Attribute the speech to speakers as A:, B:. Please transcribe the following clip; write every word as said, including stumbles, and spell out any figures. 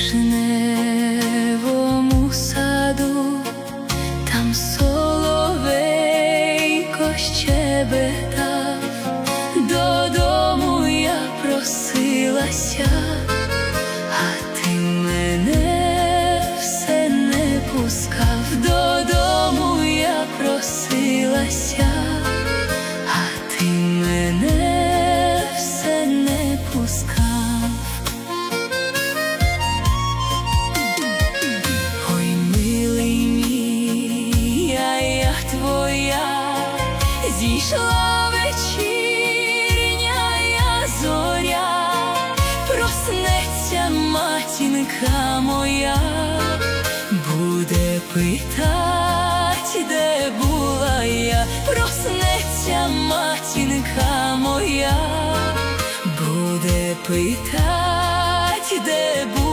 A: вишневому саду, там соловейко щебетав, додому я просилася, а ти мене все не пускав. Додому я просилася, а ти мене все не пускав. Ой, милий мій, я, я твоя, зійшла вечірня зоря, проснеться матінка моя, буде питать, де була я. Проснеться матінка моя, буде питать, де була я.